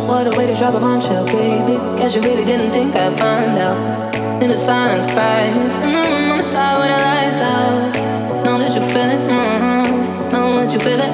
What a way to drop a bombshell, baby. Guess you really didn't think I'd find out. In the silence, crying in the room on the side where the lights out. Know that you feel it, know that you feel it,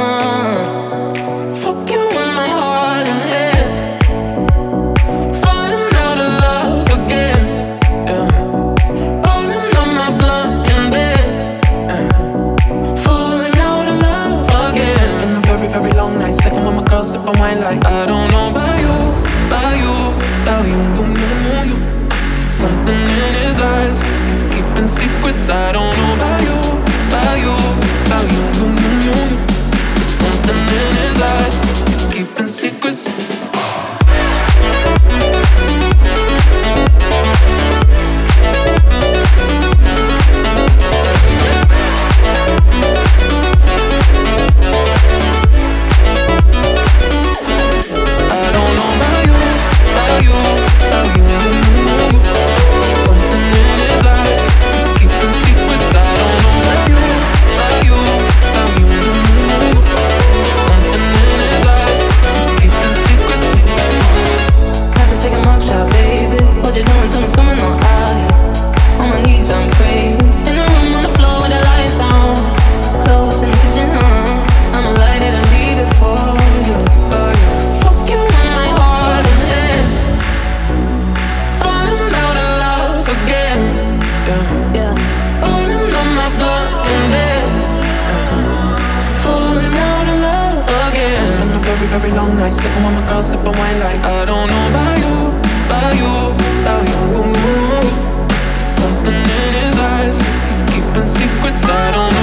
Fuck you in my heart and head. Falling out of love again, yeah. Rolling on my blunt in bed, falling out of love again. It's been a very, very long night. Second when my girl sippin' wine like I don't know about you, about you, about you, you. Something in his eyes, he's keeping secrets. I don't know about you, about you, about you, you. There's something in his eyes, he's keeping secrets. Very long night, sipping with my girl, sipping wine like I don't know about you, about you, about you. There's something in his eyes, he's keeping secrets. I don't